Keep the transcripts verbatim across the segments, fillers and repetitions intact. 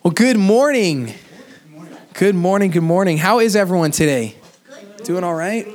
Well, good morning. Good morning, good morning. How is everyone today? Doing all right?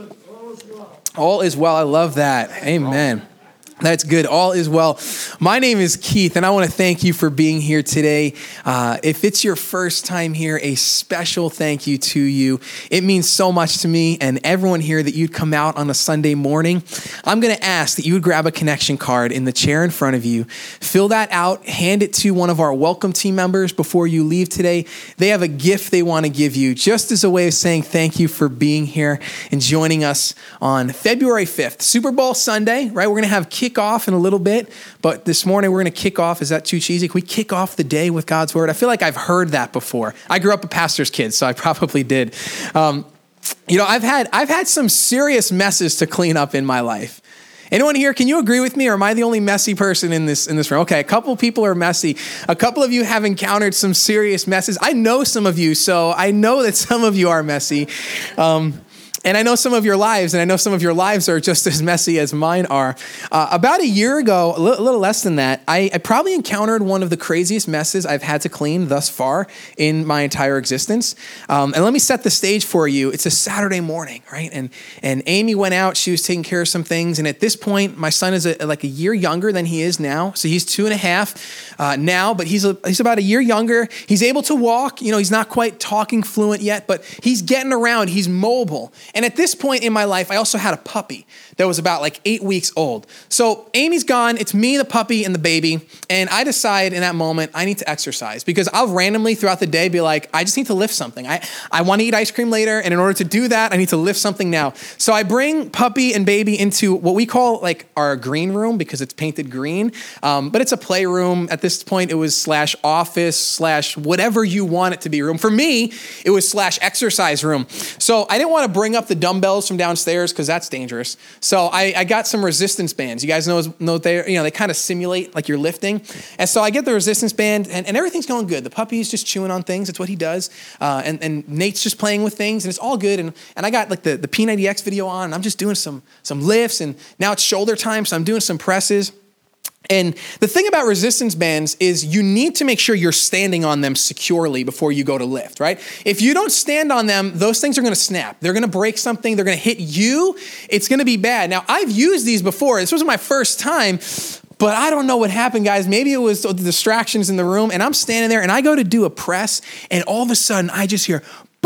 All is well. I love that. Amen. That's good. All is well. My name is Keith, and I want to thank you for being here today. Uh, if it's your first time here, a special thank you to you. It means so much to me and everyone here that you'd come out on a Sunday morning. I'm going to ask that you would grab a connection card in the chair in front of you, fill that out, hand it to one of our welcome team members before you leave today. They have a gift they want to give you just as a way of saying thank you for being here and joining us on February fifth, Super Bowl Sunday, right? We're going to have kick off in a little bit, but this morning we're going to kick off. Is that too cheesy? Can we kick off the day with God's word? I feel like I've heard that before. I grew up a pastor's kid, so I probably did. Um, you know, I've had I've had some serious messes to clean up in my life. Anyone here, can you agree with me, or am I the only messy person in this in this room? Okay, a couple people are messy. A couple of you have encountered some serious messes. I know some of you, so I know that some of you are messy. Um, And I know some of your lives, and I know some of your lives are just as messy as mine are. Uh, about a year ago, a little, a little less than that, I, I probably encountered one of the craziest messes I've had to clean thus far in my entire existence. Um, and let me set the stage for you. It's a Saturday morning, right? And and Amy went out. She was taking care of some things. And at this point, my son is a, like a year younger than he is now. So he's two and a half uh, now, but he's a, he's about a year younger. He's able to walk. You know, he's not quite talking fluent yet, but he's getting around. He's mobile. And at this point in my life, I also had a puppy that was about like eight weeks old. So Amy's gone. It's me, the puppy, and the baby. And I decide in that moment, I need to exercise because I'll randomly throughout the day be like, I just need to lift something. I, I want to eat ice cream later. And in order to do that, I need to lift something now. So I bring puppy and baby into what we call like our green room because it's painted green. Um, but it's a playroom. At this point, it was slash office slash whatever you want it to be room. For me, it was slash exercise room. So I didn't want to bring up the dumbbells from downstairs because that's dangerous. So I, I got some resistance bands. You guys know, know they you know they kind of simulate like you're lifting. And so I get the resistance band and, and everything's going good. The puppy's just chewing on things. It's what he does. Uh, and, and Nate's just playing with things and it's all good. And, and I got like the, the P ninety X video on and I'm just doing some, some lifts and now it's shoulder time. So I'm doing some presses. And the thing about resistance bands is you need to make sure you're standing on them securely before you go to lift, right? If you don't stand on them, those things are going to snap. They're going to break something. They're going to hit you. It's going to be bad. Now, I've used these before. This wasn't my first time, but I don't know what happened, guys. Maybe it was the distractions in the room. And I'm standing there and I go to do a press and all of a sudden I just hear,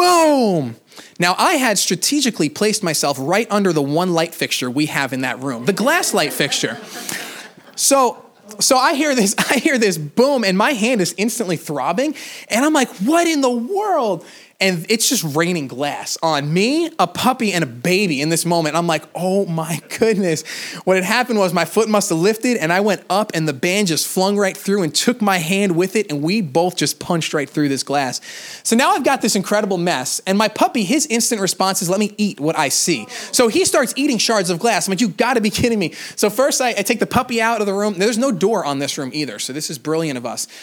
boom. Now, I had strategically placed myself right under the one light fixture we have in that room, the glass light fixture. So, so I hear this, I hear this boom and my hand is instantly throbbing and I'm like, what in the world? And it's just raining glass on me, a puppy, and a baby in this moment. I'm like, oh my goodness. What had happened was my foot must have lifted and I went up and the band just flung right through and took my hand with it and we both just punched right through this glass. So now I've got this incredible mess and my puppy, his instant response is let me eat what I see. So he starts eating shards of glass. I'm like, you gotta be kidding me. So first I, I take the puppy out of the room. There's no door on this room either. So this is brilliant of us.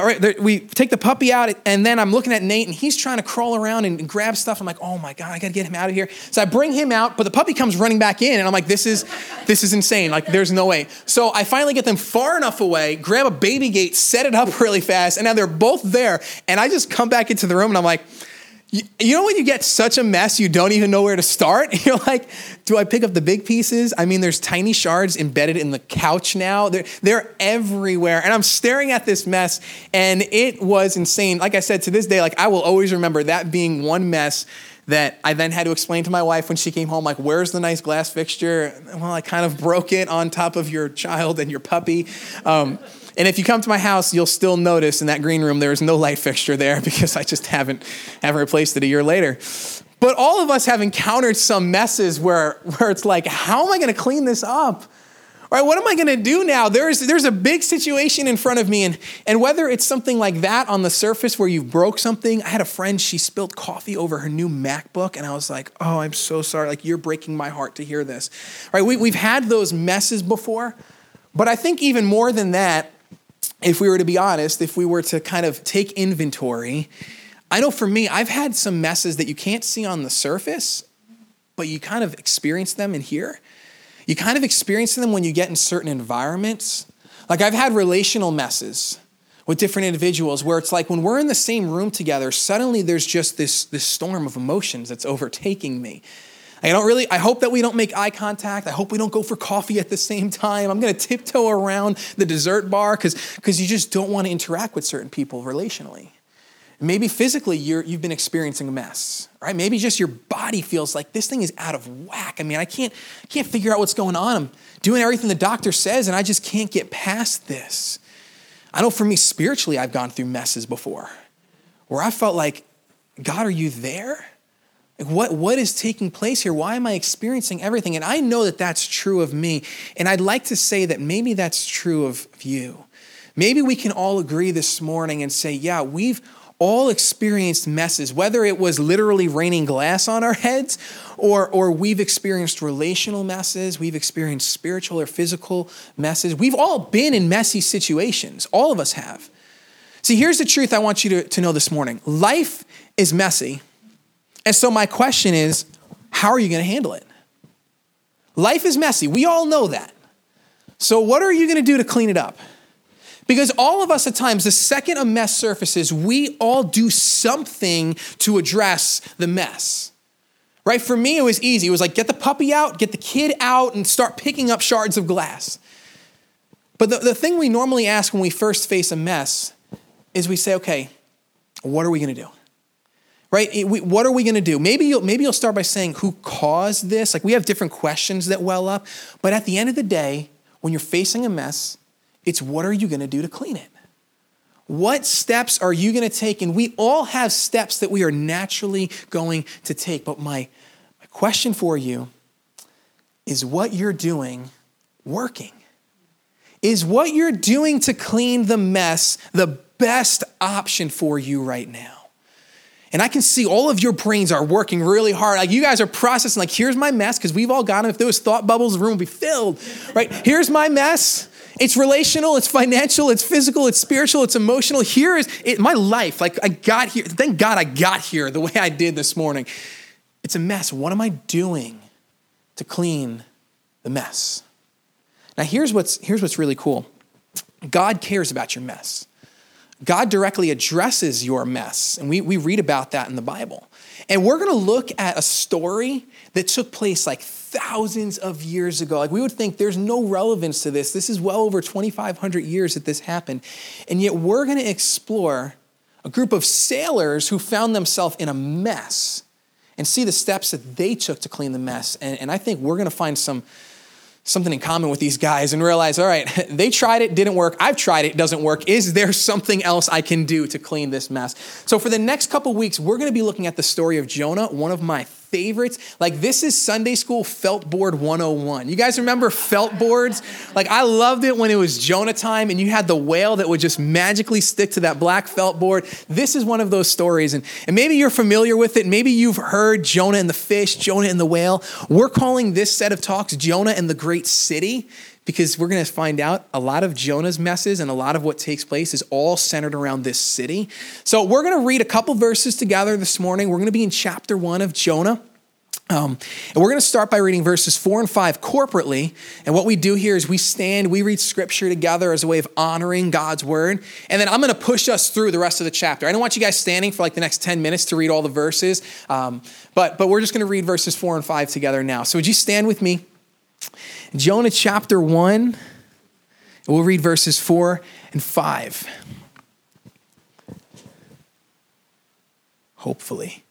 We take the puppy out and then I'm looking at Nate and he's trying to crawl around and grab stuff. I'm like, oh my God, I gotta get him out of here. So I bring him out, but the puppy comes running back in and I'm like, this is this is insane. Like there's no way. So I finally get them far enough away, grab a baby gate, set it up really fast, and now they're both there. And I just come back into the room and I'm like, you, you know when you get such a mess, you don't even know where to start? You're like, do I pick up the big pieces? I mean, there's tiny shards embedded in the couch now. They're, they're everywhere. And I'm staring at this mess and it was insane. Like I said, to this day, like I will always remember that being one mess that I then had to explain to my wife when she came home, like, where's the nice glass fixture? Well, I kind of broke it on top of your child and your puppy. Um, And if you come to my house, you'll still notice in that green room, there is no light fixture there because I just haven't, haven't replaced it a year later. But all of us have encountered some messes where, where it's like, how am I going to clean this up? All right, what am I going to do now? There's, there's a big situation in front of me. And, and whether it's something like that on the surface where you broke something, I had a friend, she spilled coffee over her new MacBook. And I was like, oh, I'm so sorry. Like, you're breaking my heart to hear this. All right, we, we've had those messes before. But I think even more than that, if we were to be honest, if we were to kind of take inventory, I know for me, I've had some messes that you can't see on the surface, but you kind of experience them in here. You kind of experience them when you get in certain environments. Like I've had relational messes with different individuals where it's like when we're in the same room together, suddenly there's just this, this storm of emotions that's overtaking me. I don't really, I hope that we don't make eye contact. I hope we don't go for coffee at the same time. I'm going to tiptoe around the dessert bar because because you just don't want to interact with certain people relationally. Maybe physically you're, you've been experiencing a mess, right? Maybe just your body feels like this thing is out of whack. I mean, I can't, I can't figure out what's going on. I'm doing everything the doctor says and I just can't get past this. I know for me spiritually, I've gone through messes before where I felt like, God, are you there? Like what, what is taking place here? Why am I experiencing everything? And I know that that's true of me. And I'd like to say that maybe that's true of you. Maybe we can all agree this morning and say, yeah, we've all experienced messes, whether it was literally raining glass on our heads or, or we've experienced relational messes, we've experienced spiritual or physical messes. We've all been in messy situations. All of us have. See, here's the truth I want you to, to know this morning. Life is messy. And so my question is, how are you going to handle it? Life is messy. We all know that. So what are you going to do to clean it up? Because all of us at times, the second a mess surfaces, we all do something to address the mess. Right? For me, it was easy. It was like, get the puppy out, get the kid out, and start picking up shards of glass. But the, the thing we normally ask when we first face a mess is we say, okay, what are we going to do? Right? We, what are we going to do? Maybe you'll, maybe you'll start by saying, who caused this? Like we have different questions that well up. But at the end of the day, when you're facing a mess, it's what are you going to do to clean it? What steps are you going to take? And we all have steps that we are naturally going to take. But my, my question for you is what you're doing working? Is what you're doing to clean the mess the best option for you right now? And I can see all of your brains are working really hard. Like you guys are processing, like, here's my mess, because we've all got them. If there was thought bubbles, the room would be filled, right? Here's my mess. It's relational, it's financial, it's physical, it's spiritual, it's emotional. Here is it, my life. Like I got here. Thank God I got here the way I did this morning. It's a mess. What am I doing to clean the mess? Now here's what's, here's what's really cool. God cares about your mess. God directly addresses your mess. And we, we read about that in the Bible. And we're going to look at a story that took place like thousands of years ago. Like we would think there's no relevance to this. This is well over twenty-five hundred years that this happened. And yet we're going to explore a group of sailors who found themselves in a mess and see the steps that they took to clean the mess. And, and I think we're going to find some something in common with these guys and realize, all right, they tried it, didn't work. I've tried it, doesn't work. Is there something else I can do to clean this mess? So for the next couple weeks, we're going to be looking at the story of Jonah, one of my favorites. Like this is Sunday school felt board one oh one. You guys remember felt boards? Like I loved it when it was Jonah time and you had the whale that would just magically stick to that black felt board. This is one of those stories. And, and maybe you're familiar with it. Maybe you've heard Jonah and the fish, Jonah and the whale. We're calling this set of talks Jonah and the Great City because we're going to find out a lot of Jonah's messes and a lot of what takes place is all centered around this city. So we're going to read a couple verses together this morning. We're going to be in chapter one of Jonah. Um, and we're going to start by reading verses four and five corporately. And what we do here is we stand, we read scripture together as a way of honoring God's word. And then I'm going to push us through the rest of the chapter. I don't want you guys standing for like the next ten minutes to read all the verses. Um, but, but we're just going to read verses four and five together now. So would you stand with me? Jonah chapter one, and we'll read verses four and five. Hopefully.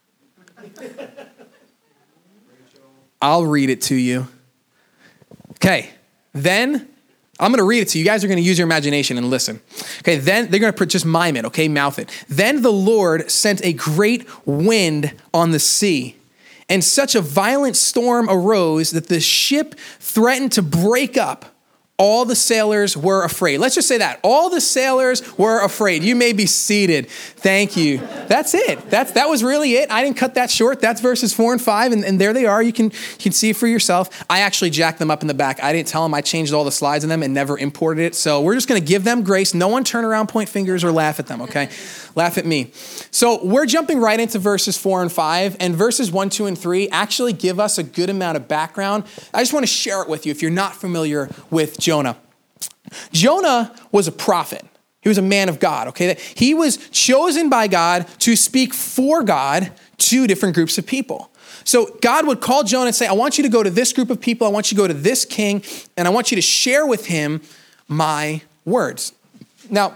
I'll read it to you. Okay, then I'm going to read it to you. You guys are going to use your imagination and listen. Okay, then they're going to just mime it, okay, mouth it. Then the Lord sent a great wind on the sea, and such a violent storm arose that the ship threatened to break up. All the sailors were afraid. Let's just say that. All the sailors were afraid. You may be seated. Thank you. That's it. That's, that was really it. I didn't cut that short. That's verses four and five. And, and there they are. You can, you can see it for yourself. I actually jacked them up in the back. I didn't tell them I changed all the slides in them and never imported it. So we're just going to give them grace. No one turn around, point fingers, or laugh at them, okay? Laugh at me. So we're jumping right into verses four and five. And verses one, two, and three actually give us a good amount of background. I just want to share it with you if you're not familiar with Jonah. Jonah was a prophet. He was a man of God, okay? He was chosen by God to speak for God to different groups of people. So God would call Jonah and say, I want you to go to this group of people. I want you to go to this king, and I want you to share with him my words. Now,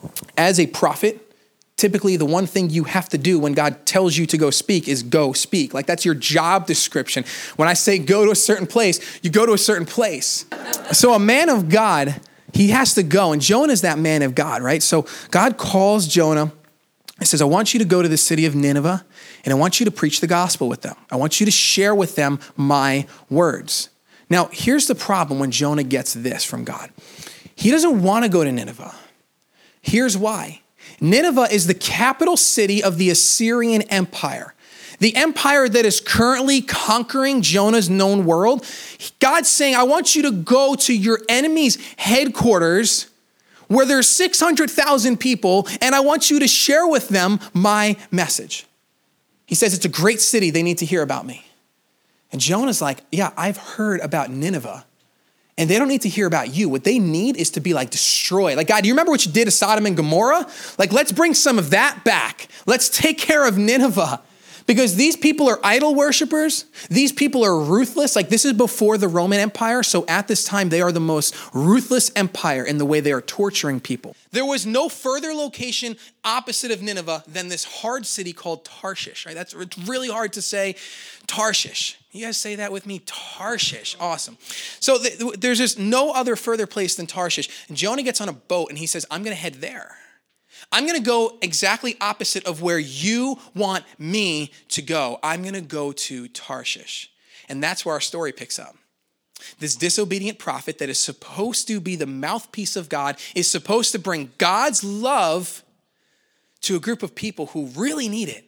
as a prophet, typically the one thing you have to do when God tells you to go speak is go speak. Like that's your job description. When I say go to a certain place, you go to a certain place. So a man of God, he has to go. And Jonah is that man of God, right? So God calls Jonah and says, I want you to go to the city of Nineveh and I want you to preach the gospel with them. I want you to share with them my words. Now, here's the problem when Jonah gets this from God. He doesn't want to go to Nineveh. Here's why. Nineveh is the capital city of the Assyrian Empire. The empire that is currently conquering Jonah's known world. God's saying, I want you to go to your enemy's headquarters where there's six hundred thousand people, and I want you to share with them my message. He says, it's a great city. They need to hear about me. And Jonah's like, yeah, I've heard about Nineveh. And they don't need to hear about you. What they need is to be like destroyed. Like, God, do you remember what you did to Sodom and Gomorrah? Like, let's bring some of that back. Let's take care of Nineveh. Because these people are idol worshipers. These people are ruthless. Like, this is before the Roman Empire. So at this time, they are the most ruthless empire in the way they are torturing people. There was no further location opposite of Nineveh than this hard city called Tarshish, right? That's it's really hard to say. Tarshish. You guys say that with me? Tarshish. Awesome. So th- there's just no other further place than Tarshish. And Jonah gets on a boat and he says, I'm going to head there. I'm going to go exactly opposite of where you want me to go. I'm going to go to Tarshish. And that's where our story picks up. This disobedient prophet that is supposed to be the mouthpiece of God is supposed to bring God's love to a group of people who really need it.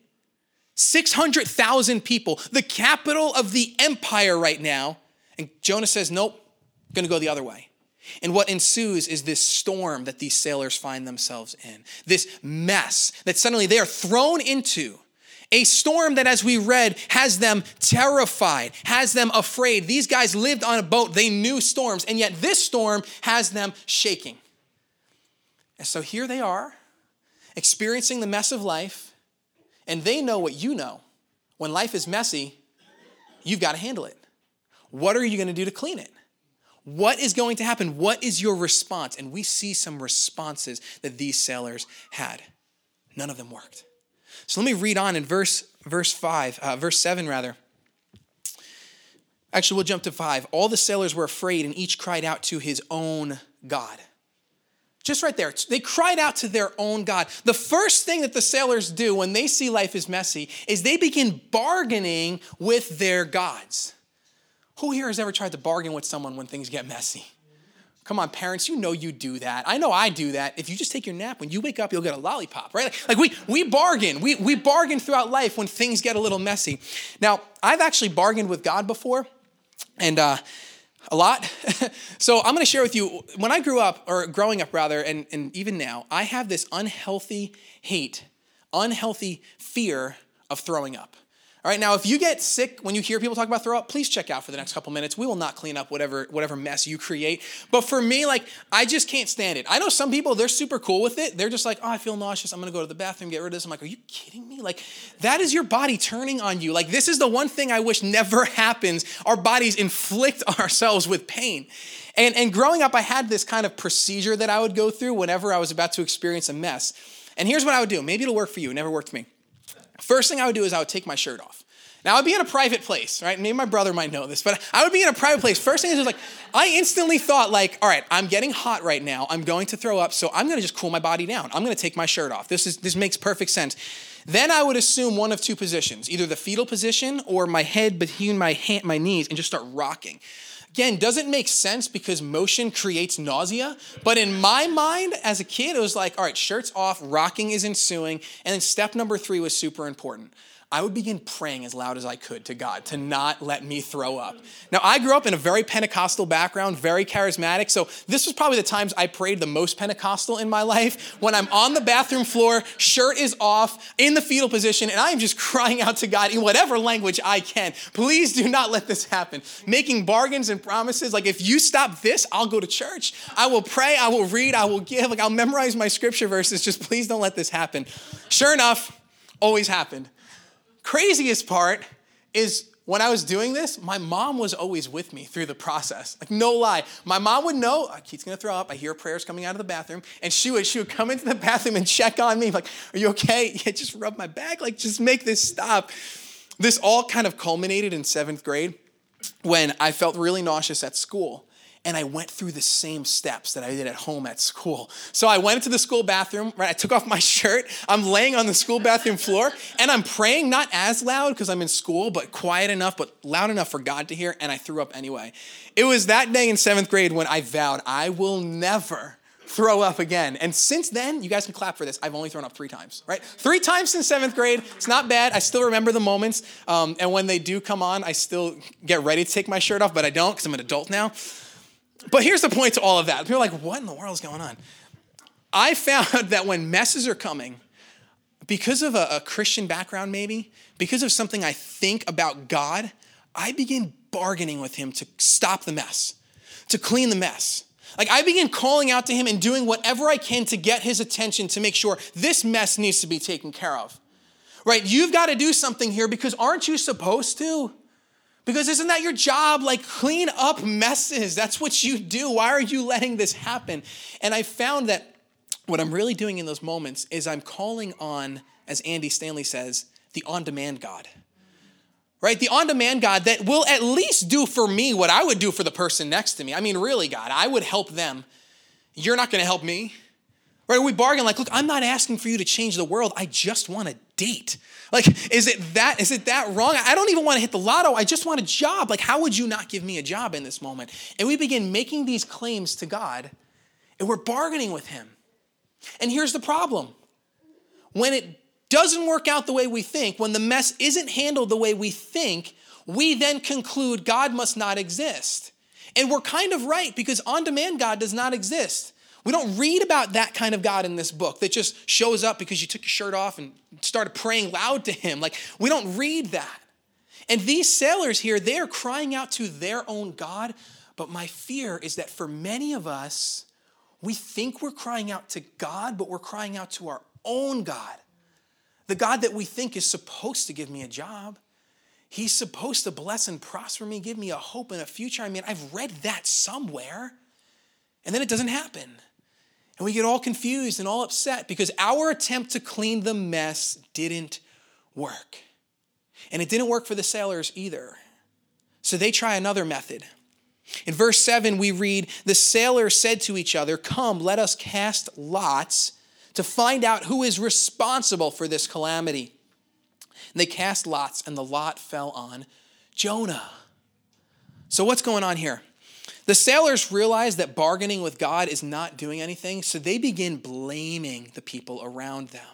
six hundred thousand people, the capital of the empire right now. And Jonah says, nope, I'm going to go the other way. And what ensues is this storm that these sailors find themselves in, this mess that suddenly they are thrown into, a storm that, as we read, has them terrified, has them afraid. These guys lived on a boat. They knew storms, and yet this storm has them shaking. And so here they are, experiencing the mess of life, and they know what you know. When life is messy, you've got to handle it. What are you going to do to clean it? What is going to happen? What is your response? And we see some responses that these sailors had. None of them worked. So let me read on in verse verse five, uh, verse seven rather. Actually, we'll jump to five. All the sailors were afraid and each cried out to his own God. Just right there. They cried out to their own God. The first thing that the sailors do when they see life is messy is they begin bargaining with their gods. Who here has ever tried to bargain with someone when things get messy? Come on, parents, you know you do that. I know I do that. If you just take your nap, when you wake up, you'll get a lollipop, right? Like, like we we bargain. We, we bargain throughout life when things get a little messy. Now, I've actually bargained with God before, and uh, a lot. So I'm going to share with you, when I grew up, or growing up rather, and, and even now, I have this unhealthy hate, unhealthy fear of throwing up. All right, now, if you get sick when you hear people talk about throw up, please check out for the next couple minutes. We will not clean up whatever whatever mess you create. But for me, like, I just can't stand it. I know some people, they're super cool with it. They're just like, oh, I feel nauseous. I'm going to go to the bathroom, get rid of this. I'm like, are you kidding me? Like, that is your body turning on you. Like, this is the one thing I wish never happens. Our bodies inflict ourselves with pain. And, and growing up, I had this kind of procedure that I would go through whenever I was about to experience a mess. And here's what I would do. Maybe it'll work for you. It never worked for me. First thing I would do is I would take my shirt off. Now, I'd be in a private place, right? Maybe my brother might know this, but I would be in a private place. First thing is like, I instantly thought like, all right, I'm getting hot right now. I'm going to throw up, so I'm going to just cool my body down. I'm going to take my shirt off. This is this makes perfect sense. Then I would assume one of two positions, either the fetal position or my head between my hand, my knees, and just start rocking. Again, doesn't make sense because motion creates nausea. But in my mind, as a kid, it was like, all right, shirts off, rocking is ensuing. And then step number three was super important. I would begin praying as loud as I could to God to not let me throw up. Now, I grew up in a very Pentecostal background, very charismatic, so this was probably the times I prayed the most Pentecostal in my life, when I'm on the bathroom floor, shirt is off, in the fetal position, and I am just crying out to God in whatever language I can. Please do not let this happen. Making bargains and promises, like if you stop this, I'll go to church. I will pray, I will read, I will give, like I'll memorize my scripture verses, just please don't let this happen. Sure enough, always happened. Craziest part is when I was doing this, my mom was always with me through the process. Like no lie. My mom would know, oh, Keith's gonna throw up. I hear prayers coming out of the bathroom. And she would, she would come into the bathroom and check on me. Like, are you okay? Yeah, just rub my back. Like, just make this stop. This all kind of culminated in seventh grade when I felt really nauseous at school. And I went through the same steps that I did at home at school. So I went into the school bathroom, right? I took off my shirt. I'm laying on the school bathroom floor and I'm praying, not as loud because I'm in school, but quiet enough, but loud enough for God to hear. And I threw up anyway. It was that day in seventh grade when I vowed I will never throw up again. And since then, you guys can clap for this. I've only thrown up three times, right? Three times since seventh grade. It's not bad. I still remember the moments. Um, and when they do come on, I still get ready to take my shirt off, but I don't because I'm an adult now. But here's the point to all of that. People are like, what in the world is going on? I found that when messes are coming, because of a, a Christian background maybe, because of something I think about God, I begin bargaining with him to stop the mess, to clean the mess. Like I begin calling out to him and doing whatever I can to get his attention to make sure this mess needs to be taken care of. Right? You've got to do something here because aren't you supposed to? Because isn't that your job? Like clean up messes. That's what you do. Why are you letting this happen? And I found that what I'm really doing in those moments is I'm calling on, as Andy Stanley says, the on-demand God. Right? The on-demand God that will at least do for me what I would do for the person next to me. I mean, really, God, I would help them. You're not going to help me. Right? We bargain like, look, I'm not asking for you to change the world. I just want a date. Like, is it that, is it that wrong? I don't even want to hit the lotto. I just want a job. Like, how would you not give me a job in this moment? And we begin making these claims to God, and we're bargaining with him. And here's the problem. When it doesn't work out the way we think, when the mess isn't handled the way we think, we then conclude God must not exist. And we're kind of right, because on-demand God does not exist. We don't read about that kind of God in this book that just shows up because you took your shirt off and started praying loud to him. Like, we don't read that. And these sailors here, they are crying out to their own God. But my fear is that for many of us, we think we're crying out to God, but we're crying out to our own God. The God that we think is supposed to give me a job. He's supposed to bless and prosper me, give me a hope and a future. I mean, I've read that somewhere. And then it doesn't happen. And we get all confused and all upset because our attempt to clean the mess didn't work. And it didn't work for the sailors either. So they try another method. In verse seven, we read, the sailors said to each other, come, let us cast lots to find out who is responsible for this calamity. And they cast lots, and the lot fell on Jonah. So what's going on here? The sailors realize that bargaining with God is not doing anything, so they begin blaming the people around them.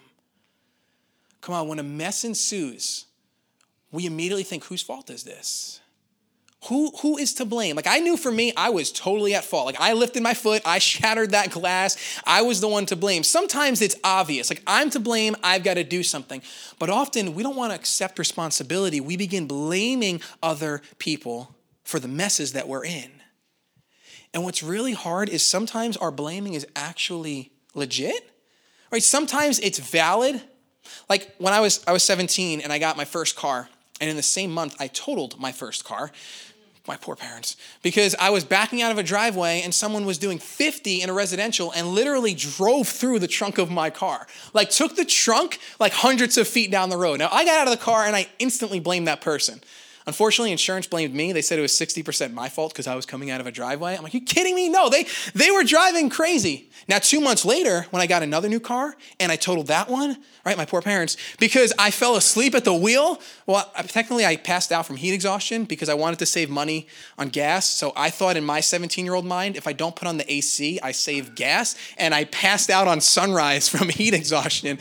Come on, when a mess ensues, we immediately think, whose fault is this? Who, who is to blame? Like, I knew for me, I was totally at fault. Like, I lifted my foot, I shattered that glass, I was the one to blame. Sometimes it's obvious, like, I'm to blame, I've got to do something. But often, we don't want to accept responsibility. We begin blaming other people for the messes that we're in. And what's really hard is sometimes our blaming is actually legit, right? Sometimes it's valid. Like when I was I was seventeen and I got my first car, and in the same month I totaled my first car. My poor parents, because I was backing out of a driveway and someone was doing fifty in a residential and literally drove through the trunk of my car. Like took the trunk like hundreds of feet down the road. Now I got out of the car and I instantly blamed that person. Unfortunately, insurance blamed me. They said it was sixty percent my fault because I was coming out of a driveway. I'm like, you kidding me? No, they, they were driving crazy. Now, two months later, when I got another new car and I totaled that one, right, my poor parents, because I fell asleep at the wheel. Well, technically, I passed out from heat exhaustion because I wanted to save money on gas. So I thought in my seventeen-year-old mind, if I don't put on the A C, I save gas. And I passed out on sunrise from heat exhaustion.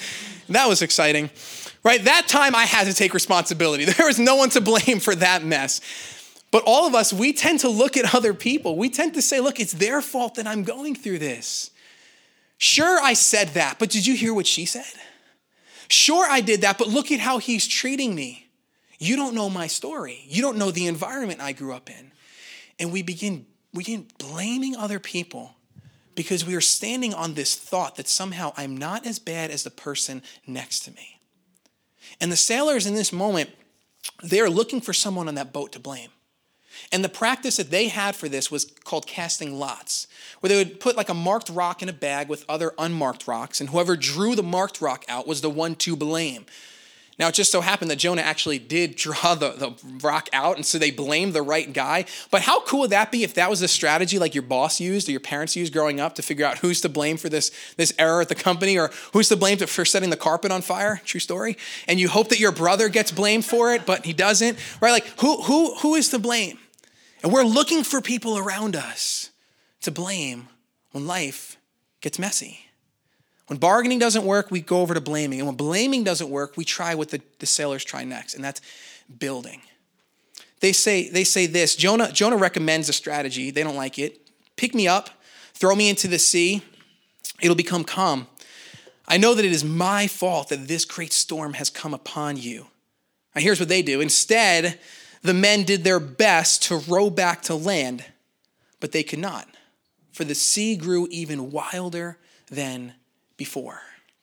That was exciting, right? That time I had to take responsibility. There was no one to blame for that mess. But all of us, we tend to look at other people. We tend to say, look, it's their fault that I'm going through this. Sure, I said that, but did you hear what she said? Sure, I did that, but look at how he's treating me. You don't know my story. You don't know the environment I grew up in. And we begin, we begin blaming other people because we are standing on this thought that somehow I'm not as bad as the person next to me. And the sailors in this moment, they're looking for someone on that boat to blame. And the practice that they had for this was called casting lots, where they would put like a marked rock in a bag with other unmarked rocks, and whoever drew the marked rock out was the one to blame. Now, it just so happened that Jonah actually did draw the, the rock out, and so they blamed the right guy. But how cool would that be if that was a strategy like your boss used or your parents used growing up to figure out who's to blame for this, this error at the company, or who's to blame for setting the carpet on fire? True story. And you hope that your brother gets blamed for it, but he doesn't, right? Like, who, who, who is to blame? And we're looking for people around us to blame when life gets messy. When bargaining doesn't work, we go over to blaming. And when blaming doesn't work, we try what the, the sailors try next, and that's building. They say, they say this, Jonah, Jonah recommends a strategy. They don't like it. Pick me up, throw me into the sea. It'll become calm. I know that it is my fault that this great storm has come upon you. Now, here's what they do. Instead, the men did their best to row back to land, but they could not, for the sea grew even wilder than before.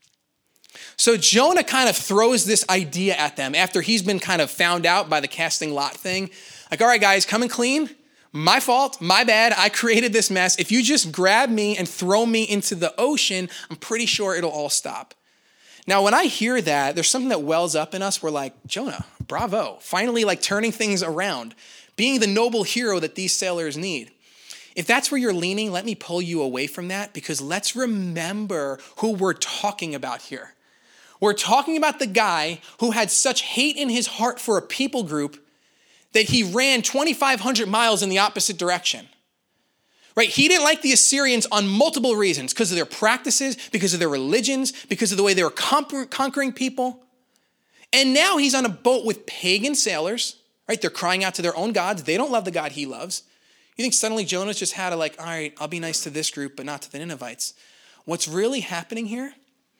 So Jonah kind of throws this idea at them after he's been kind of found out by the casting lot thing. Like, all right, guys, come and clean. My fault, my bad. I created this mess. If you just grab me and throw me into the ocean, I'm pretty sure it'll all stop. Now, when I hear that, there's something that wells up in us. We're like, Jonah, bravo. Finally, like turning things around, being the noble hero that these sailors need. If that's where you're leaning, let me pull you away from that, because let's remember who we're talking about here. We're talking about the guy who had such hate in his heart for a people group that he ran twenty-five hundred miles in the opposite direction. Right? He didn't like the Assyrians on multiple reasons, because of their practices, because of their religions, because of the way they were conquering people. And now he's on a boat with pagan sailors, right? They're crying out to their own gods. They don't love the God he loves. You think suddenly Jonah's just had to like, all right, I'll be nice to this group, but not to the Ninevites. What's really happening here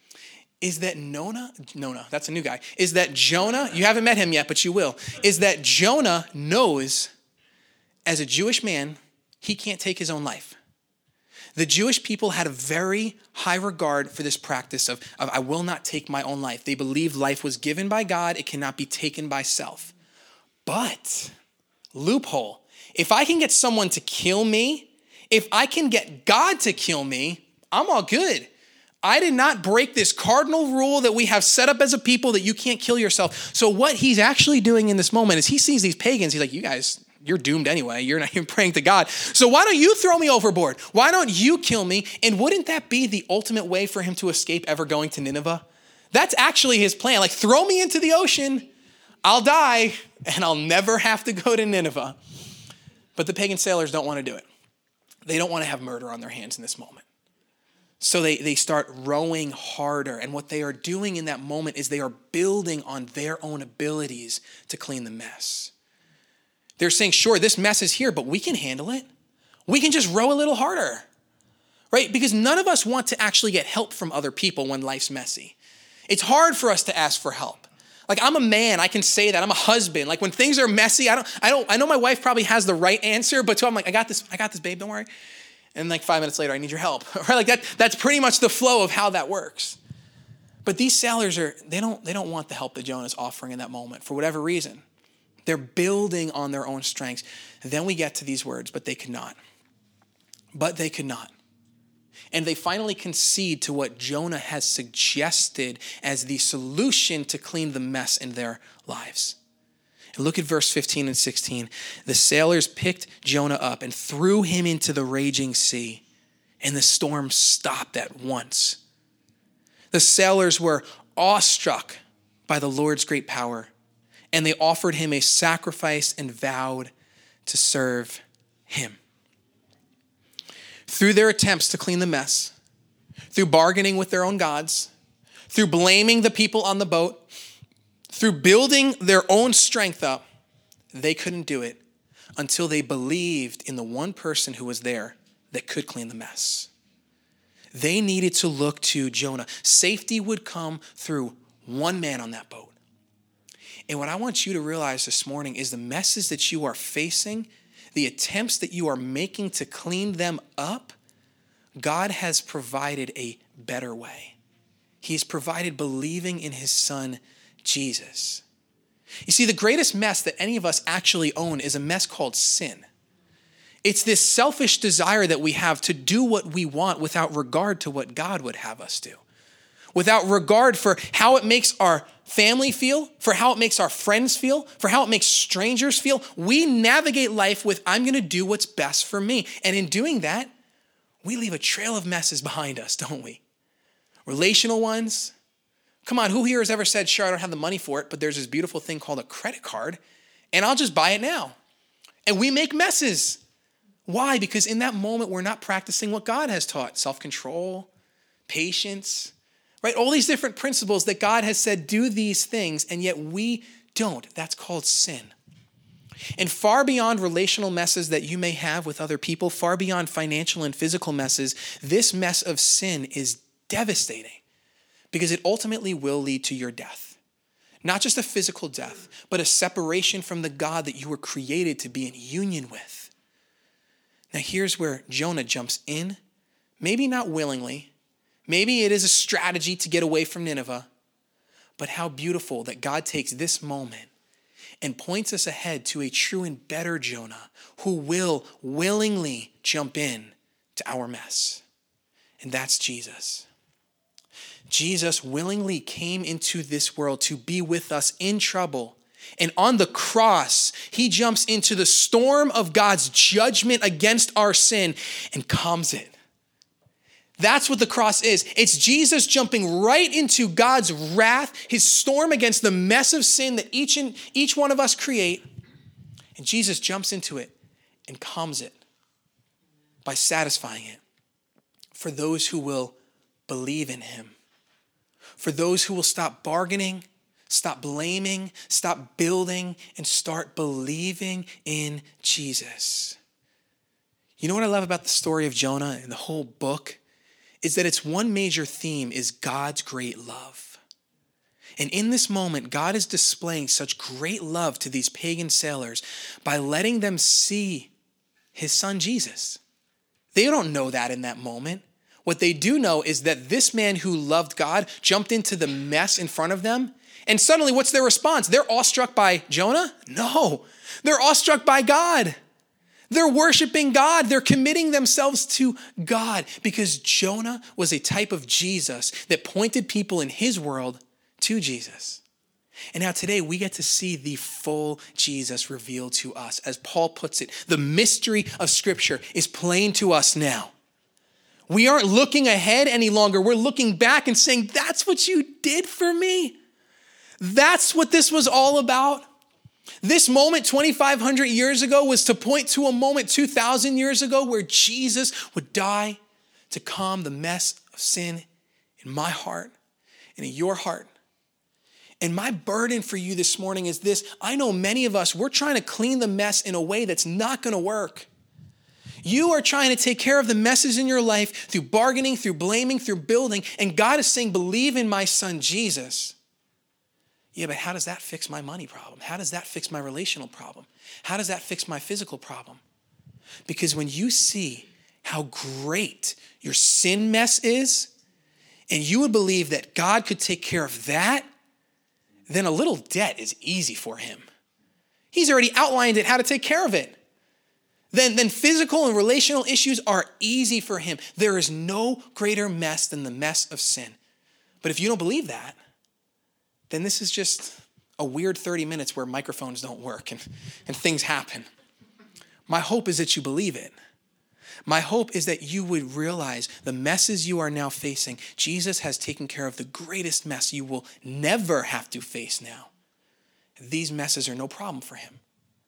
is that Nona, Nona, that's a new guy, is that Jonah, you haven't met him yet, but you will, is that Jonah knows as a Jewish man, he can't take his own life. The Jewish people had a very high regard for this practice of, of I will not take my own life. They believed life was given by God. It cannot be taken by self. But, loophole, if I can get someone to kill me, if I can get God to kill me, I'm all good. I did not break this cardinal rule that we have set up as a people that you can't kill yourself. So what he's actually doing in this moment is he sees these pagans. He's like, you guys, you're doomed anyway. You're not even praying to God. So why don't you throw me overboard? Why don't you kill me? And wouldn't that be the ultimate way for him to escape ever going to Nineveh? That's actually his plan. Like, throw me into the ocean. I'll die and I'll never have to go to Nineveh. But the pagan sailors don't want to do it. They don't want to have murder on their hands in this moment. So they, they start rowing harder. And what they are doing in that moment is they are building on their own abilities to clean the mess. They're saying, sure, this mess is here, but we can handle it. We can just row a little harder, right? Because none of us want to actually get help from other people when life's messy. It's hard for us to ask for help. Like, I'm a man, I can say that. I'm a husband. Like, when things are messy, I don't, I don't, I know my wife probably has the right answer, but so I'm like, I got this, I got this, babe, don't worry. And like five minutes later, I need your help. Right? Like that, that's pretty much the flow of how that works. But these sailors are, they don't, they don't want the help that Jonah's offering in that moment for whatever reason. They're building on their own strengths. And then we get to these words, but they could not. But they could not. And they finally concede to what Jonah has suggested as the solution to clean the mess in their lives. And look at verse fifteen and sixteen. The sailors picked Jonah up and threw him into the raging sea, and the storm stopped at once. The sailors were awestruck by the Lord's great power, and they offered him a sacrifice and vowed to serve him. Through their attempts to clean the mess, through bargaining with their own gods, through blaming the people on the boat, through building their own strength up, they couldn't do it until they believed in the one person who was there that could clean the mess. They needed to look to Jonah. Safety would come through one man on that boat. And what I want you to realize this morning is the messes that you are facing, the attempts that you are making to clean them up, God has provided a better way. He's provided believing in his son, Jesus. You see, the greatest mess that any of us actually own is a mess called sin. It's this selfish desire that we have to do what we want without regard to what God would have us do. Without regard for how it makes our family feel, for how it makes our friends feel, for how it makes strangers feel. We navigate life with, I'm going to do what's best for me. And in doing that, we leave a trail of messes behind us, don't we? Relational ones. Come on, who here has ever said, sure, I don't have the money for it, but there's this beautiful thing called a credit card, and I'll just buy it now. And we make messes. Why? Because in that moment, we're not practicing what God has taught. Self-control, patience, right? All these different principles that God has said, do these things, and yet we don't. That's called sin. And far beyond relational messes that you may have with other people, far beyond financial and physical messes, this mess of sin is devastating because it ultimately will lead to your death. Not just a physical death, but a separation from the God that you were created to be in union with. Now here's where Jonah jumps in, maybe not willingly, maybe it is a strategy to get away from Nineveh, but how beautiful that God takes this moment and points us ahead to a true and better Jonah who will willingly jump in to our mess. And that's Jesus. Jesus willingly came into this world to be with us in trouble. And on the cross, he jumps into the storm of God's judgment against our sin and calms it. That's what the cross is. It's Jesus jumping right into God's wrath, his storm against the mess of sin that each and each one of us create. And Jesus jumps into it and calms it by satisfying it for those who will believe in him. For those who will stop bargaining, stop blaming, stop building, and start believing in Jesus. You know what I love about the story of Jonah and the whole book? Is that its one major theme is God's great love. And in this moment, God is displaying such great love to these pagan sailors by letting them see his son Jesus. They don't know that in that moment. What they do know is that this man who loved God jumped into the mess in front of them. And suddenly, what's their response? They're awestruck by Jonah? No, they're awestruck by God. They're worshiping God. They're committing themselves to God because Jonah was a type of Jesus that pointed people in his world to Jesus. And now today we get to see the full Jesus revealed to us. As Paul puts it, the mystery of Scripture is plain to us now. We aren't looking ahead any longer. We're looking back and saying, that's what you did for me. That's what this was all about. This moment twenty-five hundred years ago was to point to a moment two thousand years ago where Jesus would die to calm the mess of sin in my heart and in your heart. And my burden for you this morning is this. I know many of us, we're trying to clean the mess in a way that's not going to work. You are trying to take care of the messes in your life through bargaining, through blaming, through building. And God is saying, believe in my son, Jesus. Yeah, but how does that fix my money problem? How does that fix my relational problem? How does that fix my physical problem? Because when you see how great your sin mess is, and you would believe that God could take care of that, then a little debt is easy for him. He's already outlined it, how to take care of it. Then, then physical and relational issues are easy for him. There is no greater mess than the mess of sin. But if you don't believe that, then this is just a weird thirty minutes where microphones don't work and, and things happen. My hope is that you believe it. My hope is that you would realize the messes you are now facing, Jesus has taken care of the greatest mess you will never have to face now. These messes are no problem for him.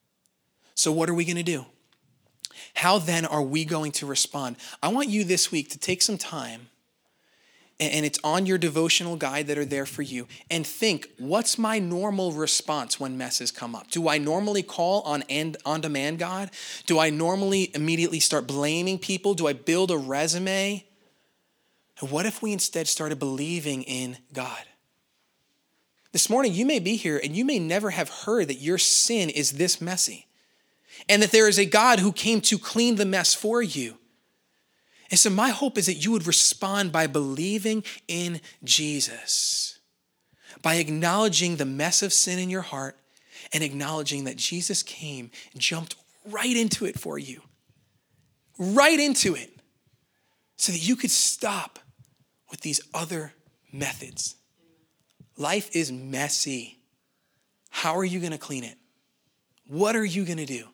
So what are we going to do? How then are we going to respond? I want you this week to take some time and it's on your devotional guide that are there for you, and think, what's my normal response when messes come up? Do I normally call on on-demand God? Do I normally immediately start blaming people? Do I build a resume? And what if we instead started believing in God? This morning, you may be here and you may never have heard that your sin is this messy, and that there is a God who came to clean the mess for you. And so my hope is that you would respond by believing in Jesus, by acknowledging the mess of sin in your heart and acknowledging that Jesus came, jumped right into it for you, right into it, so that you could stop with these other methods. Life is messy. How are you going to clean it? What are you going to do?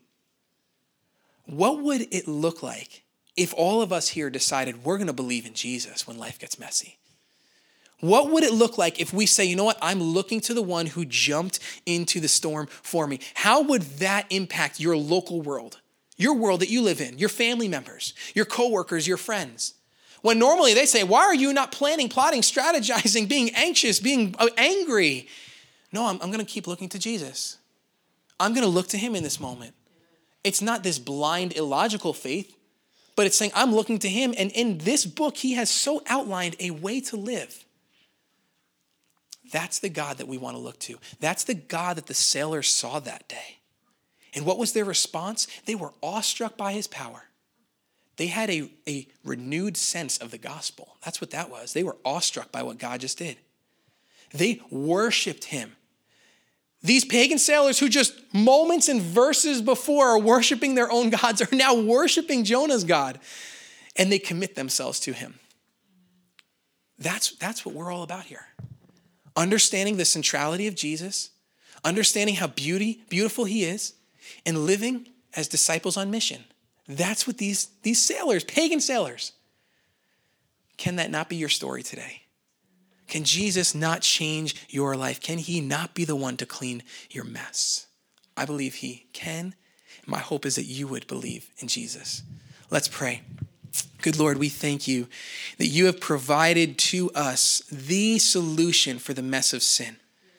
What would it look like if all of us here decided we're going to believe in Jesus when life gets messy? What would it look like if we say, you know what, I'm looking to the one who jumped into the storm for me? How would that impact your local world, your world that you live in, your family members, your coworkers, your friends? When normally they say, why are you not planning, plotting, strategizing, being anxious, being angry? No, I'm, I'm going to keep looking to Jesus. I'm going to look to him in this moment. It's not this blind, illogical faith, but it's saying I'm looking to him. And in this book, he has so outlined a way to live. That's the God that we want to look to. That's the God that the sailors saw that day. And what was their response? They were awestruck by his power. They had a, a renewed sense of the gospel. That's what that was. They were awestruck by what God just did. They worshiped him. These pagan sailors who just moments and verses before are worshiping their own gods are now worshiping Jonah's God, and they commit themselves to him. That's, that's what we're all about here. Understanding the centrality of Jesus, understanding how beauty, beautiful he is, and living as disciples on mission. That's what these, these sailors, pagan sailors, can that not be your story today? Can Jesus not change your life? Can he not be the one to clean your mess? I believe he can. My hope is that you would believe in Jesus. Let's pray. Good Lord, we thank you that you have provided to us the solution for the mess of sin.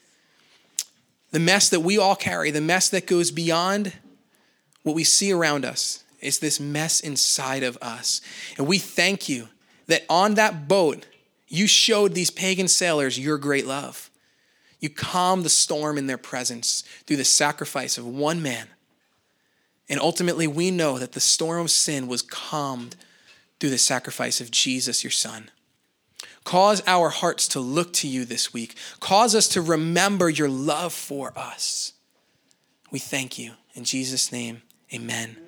The mess that we all carry, the mess that goes beyond what we see around us. It's this mess inside of us. And we thank you that on that boat, you showed these pagan sailors your great love. You calmed the storm in their presence through the sacrifice of one man. And ultimately, we know that the storm of sin was calmed through the sacrifice of Jesus, your son. Cause our hearts to look to you this week. Cause us to remember your love for us. We thank you. In Jesus' name, amen.